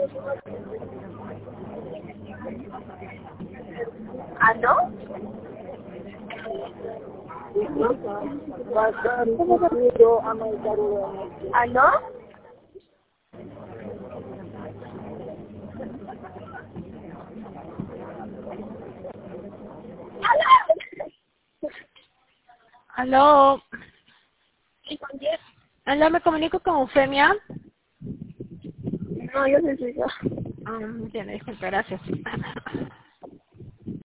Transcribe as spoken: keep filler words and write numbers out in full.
¿Aló? ¿Aló? Aló. ¿Y con quién? Aló, me comunico con Eufemia. No, yo soy yo. Ah, entiendo, disculpe, gracias.